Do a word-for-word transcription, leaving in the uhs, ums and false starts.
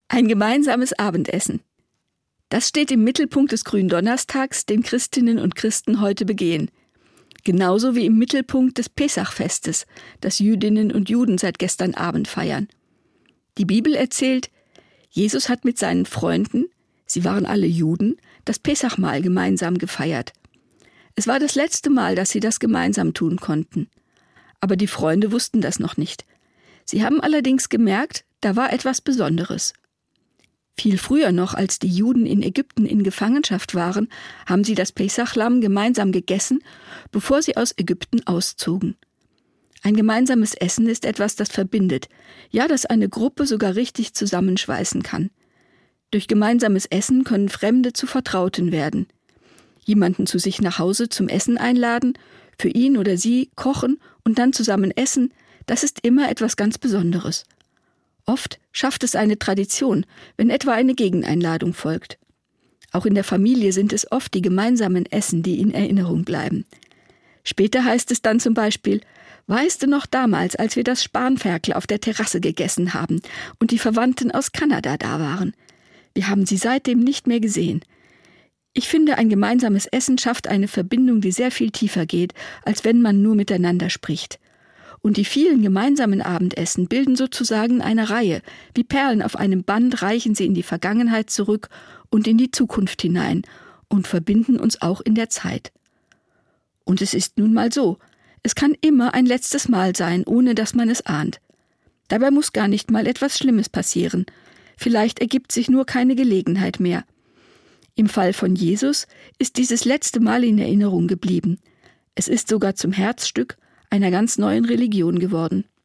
Ein gemeinsames Abendessen. Das steht im Mittelpunkt des Gründonnerstags, den Christinnen und Christen heute begehen. Genauso wie im Mittelpunkt des Pesachfestes, das Jüdinnen und Juden seit gestern Abend feiern. Die Bibel erzählt, Jesus hat mit seinen Freunden, sie waren alle Juden, das Pesachmahl gemeinsam gefeiert. Es war das letzte Mal, dass sie das gemeinsam tun konnten. Aber die Freunde wussten das noch nicht. Sie haben allerdings gemerkt, da war etwas Besonderes. Viel früher noch, als die Juden in Ägypten in Gefangenschaft waren, haben sie das Pesachlamm gemeinsam gegessen, bevor sie aus Ägypten auszogen. Ein gemeinsames Essen ist etwas, das verbindet, ja, das eine Gruppe sogar richtig zusammenschweißen kann. Durch gemeinsames Essen können Fremde zu Vertrauten werden. Jemanden zu sich nach Hause zum Essen einladen, für ihn oder sie kochen und dann zusammen essen, das ist immer etwas ganz Besonderes. Oft schafft es eine Tradition, wenn etwa eine Gegeneinladung folgt. Auch in der Familie sind es oft die gemeinsamen Essen, die in Erinnerung bleiben. Später heißt es dann zum Beispiel: Weißt du noch damals, als wir das Spanferkel auf der Terrasse gegessen haben und die Verwandten aus Kanada da waren? Wir haben sie seitdem nicht mehr gesehen. Ich finde, ein gemeinsames Essen schafft eine Verbindung, die sehr viel tiefer geht, als wenn man nur miteinander spricht. Und die vielen gemeinsamen Abendessen bilden sozusagen eine Reihe. Wie Perlen auf einem Band reichen sie in die Vergangenheit zurück und in die Zukunft hinein und verbinden uns auch in der Zeit. Und es ist nun mal so, es kann immer ein letztes Mal sein, ohne dass man es ahnt. Dabei muss gar nicht mal etwas Schlimmes passieren. Vielleicht ergibt sich nur keine Gelegenheit mehr. Im Fall von Jesus ist dieses letzte Mal in Erinnerung geblieben. Es ist sogar zum Herzstück einer ganz neuen Religion geworden.